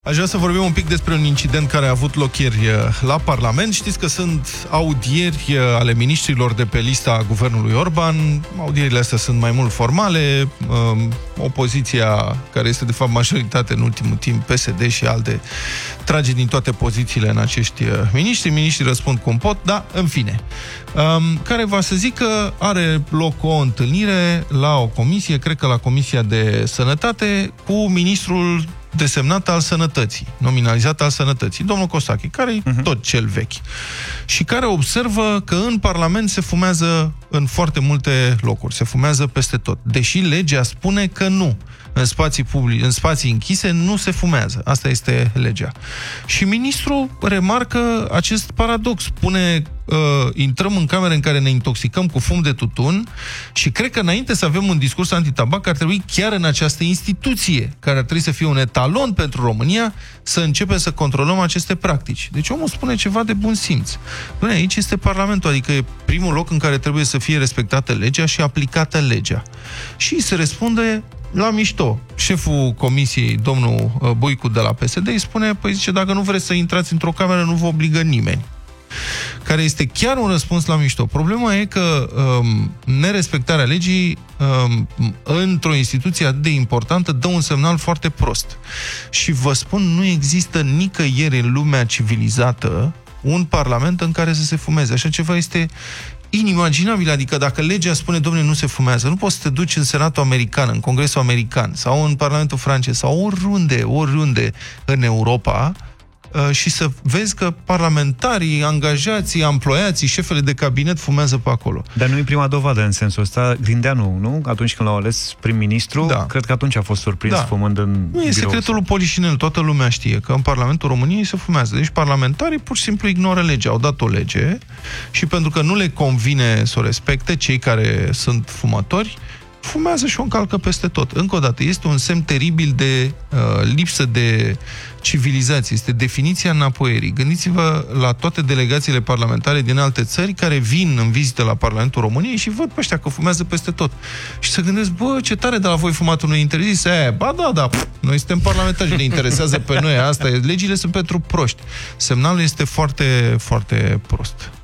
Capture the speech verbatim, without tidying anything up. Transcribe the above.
Aș vrea să vorbim un pic despre un incident care a avut loc ieri la Parlament. Știți că sunt audieri ale miniștrilor de pe lista guvernului Orban. Audierile astea sunt mai mult formale. Opoziția, care este de fapt majoritate în ultimul timp, P S D și ALDE, trage din toate pozițiile în acești miniștri. Miniștrii răspund cum pot, dar în fine. Care va să zic că are loc o întâlnire la o comisie, cred că la Comisia de Sănătate, cu ministrul desemnat al Sănătății, nominalizat al Sănătății, domnul Costache, care e uh-huh. tot cel vechi, și care observă că în Parlament se fumează în foarte multe locuri, se fumează peste tot, deși legea spune că nu. În spații publice, în spații închise nu se fumează. Asta este legea. Și ministrul remarcă acest paradox. Spune, uh, intrăm în camere în care ne intoxicăm cu fum de tutun și cred că înainte să avem un discurs antitabac ar trebui chiar în această instituție, care ar trebui să fie un etalon pentru România, să începem să controlăm aceste practici. Deci omul spune ceva de bun simț. Bine, aici este Parlamentul, adică e primul loc în care trebuie să fie respectată legea și aplicată legea. Și se răspunde la mișto. Șeful comisiei, domnul Boicu de la P S D, îi spune, păi zice, dacă nu vreți să intrați într-o cameră, nu vă obligă nimeni. Care este chiar un răspuns la mișto. Problema e că um, nerespectarea legii um, într-o instituție atât de importantă dă un semnal foarte prost. Și vă spun, nu există nicăieri în lumea civilizată un parlament în care să se fumeze. Așa ceva este inimaginabil, adică dacă legea spune, domnule, nu se fumează, nu poți să te duci în Senatul American, în Congresul American sau în Parlamentul francez sau oriunde, oriunde în Europa și să vezi că parlamentarii, angajații, amploiații, șefele de cabinet fumează pe acolo. Dar nu e prima dovadă în sensul ăsta. Grindeanu, nu? Atunci când l-au ales prim-ministru, da. Cred că atunci a fost surprins da. fumând în Nu e secretul lui Polișinel, toată lumea știe că în Parlamentul României se fumează. Deci parlamentarii pur și simplu ignoră legea. Au dat o lege și pentru că nu le convine să o respecte, cei care sunt fumători fumează și o încalcă peste tot. Încă o dată, este un semn teribil de uh, lipsă de civilizație. Este definiția înapoierii. Gândiți-vă la toate delegațiile parlamentare din alte țări care vin în vizită la Parlamentul României și văd pe ăștia că fumează peste tot. Și se gândesc, bă, ce tare, de la voi fumatul nu interzis? E, ba da, da, pf, noi suntem parlamentari, ne interesează pe noi asta. Legile sunt pentru proști. Semnalul este foarte, foarte prost.